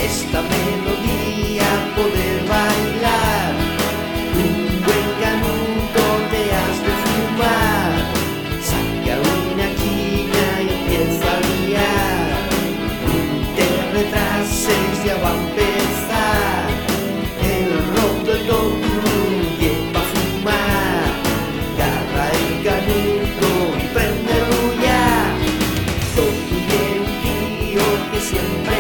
esta melodía poder bailar. Un buen canuto te has de fumar, saca una quina y empieza a liar. No te retrases, ya va a empezar el rock de Tokio, lleva a fumar. Agarra el canuto y préndelo ya. Tokio es un tío que siempre